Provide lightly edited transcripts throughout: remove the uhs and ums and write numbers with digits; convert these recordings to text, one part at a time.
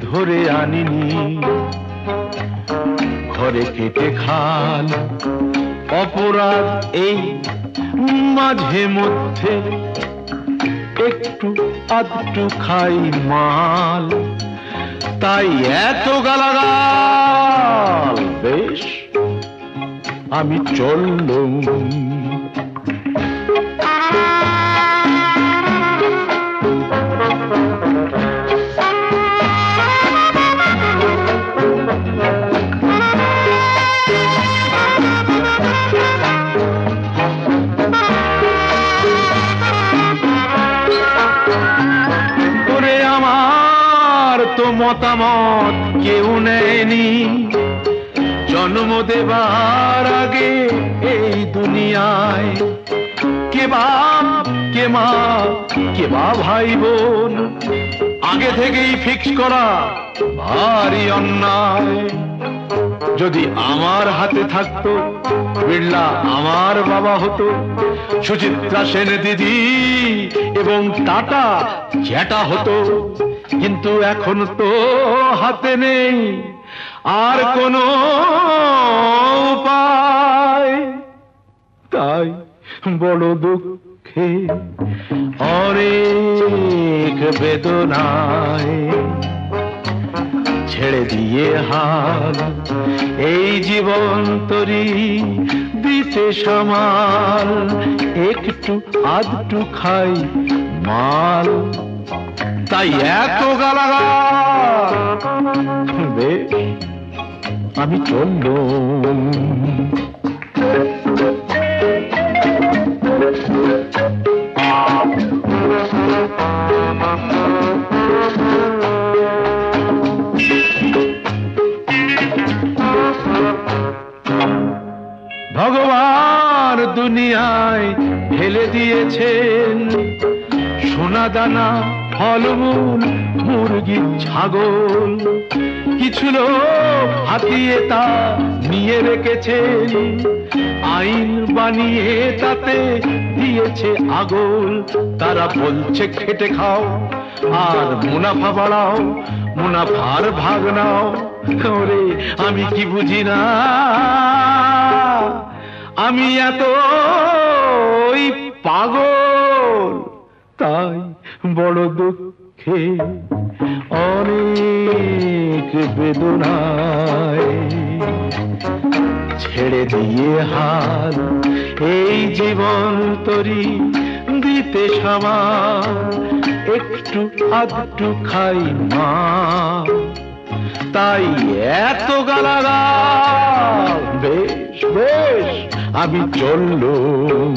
ধরে আনিনি, ঘরে কেটে খাল অপরাধ এই মাঝে মধ্যে একটু আধটু খাই মাল, তাই এত গালাগাল। বেশ আমি চললুম। তো মতামত কেউ নেয়নি, জন্ম দেবার আগে এই দুনিয়ায়। কে বাপ কে মা কে বা ভাই বোন আগে থেকেই ফিক্স করা ভারী অন্যায়। যদি আমার হাতে থাকতো বিড়লা আমার বাবা হতো, সুচিত্রা সেন দিদি এবং টাটা জ্যাঠা হতো। কিন্তু এখন তো হাতে নেই আর কোনো উপায়, তাই বড় দুঃখে অনেক বেদনায় ছেড়ে দিয়ে হাল এই জীবন তরি দিতে সামাল, একটু আধটু খাই মাল, তাই এত গালাগাল। বেশ আমি চললুম। ভগবান দুনিয়ায় ঢেলে দিয়েছেন সোনা দানা ফলমূল মুরগি ছাগল, কিছু লোক হাতিয়ে তা নিয়ে রেখেছেন, আইন বানিয়ে তাতে দিয়েছে আগল। তারা বলছে খেটে খাও আর মুনাফা বাড়াও, মুনাফার ভাগ নাও। ওরে আমি কি বুঝি না, আমি এত পাগল, তাই বড় দুঃখে অনেক বেদনায় ছেড়ে দিয়ে হাল এই জীবন তরি দিতে সামাল, একটু আধটু খাই মা, তাই এত গালাগাল। বেশ বেশ আমি চললুম।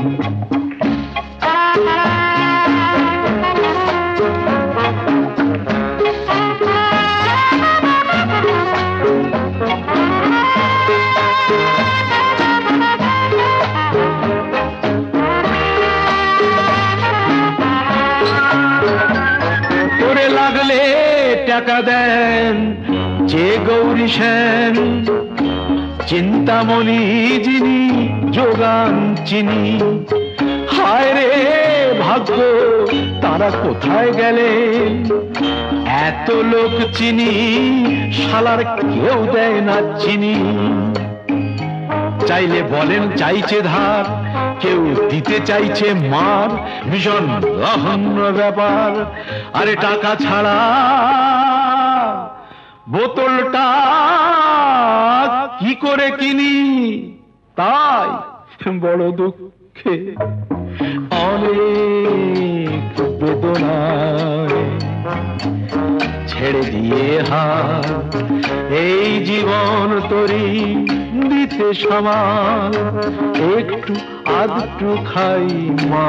করে লাগলে টাকা দেন যে গৌরী সেন, চিন্তামণি যিনি যোগান চিনি। হায় রে ভাগ্য তারা কোথায় গেলেন, এত লোক চিনি শালার কেউ দেয় না চিনি। চাইলে বলেন চাইছে ধার, কেউ দিতে চাইছে মার, ভীষণ জঘন্য ব্যাপার। আরে টাকা ছাড়া বোতলটা কি করে কিনি, তাই বড় দুঃখে অনেক বেদনায় ছেড়ে দিয়ে হাত এই জীবন তরি দিতে সামাল, একটু আধটু খাই মা,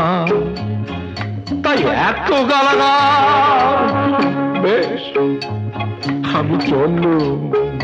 তাই এত গালাগাল। বেশ আমি চললুম।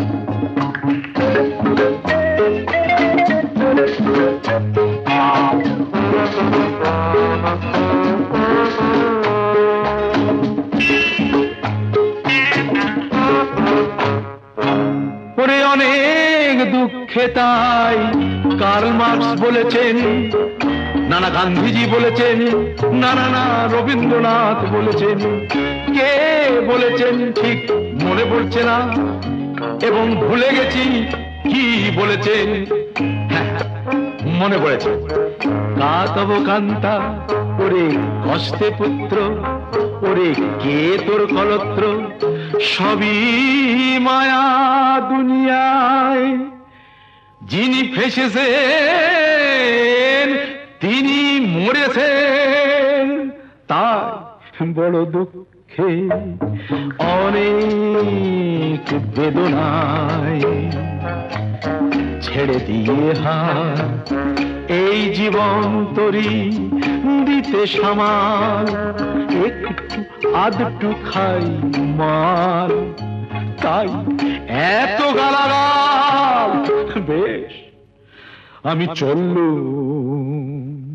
অনেক দুঃখে তাই কার্ল মার্কস বলেছেন, নানা গান্ধীজি বলেছেন, নানা রবীন্দ্রনাথ বলেছেন, কে বলেছেন ঠিক মনে পড়ছে না, এবং ভুলে গেছি কি বলেছেন। হ্যাঁ, মনে পড়েছে। কা তব কান্তা, ওরে কষ্টে পুত্র, ওরে কে তোর কলত্র, সবই মায়া দুনিয়ায়। যিনি ফেসেছেন তিনি মরেছেন, তাই বড় দুঃখে অনেক বেদনায় ছেড়ে দিয়ে হাত এই জীবন তরি দিতে সামাল, একটু আধটু খাই মাল, তাই এত গালাগাল। বেশ, আমি চললুম।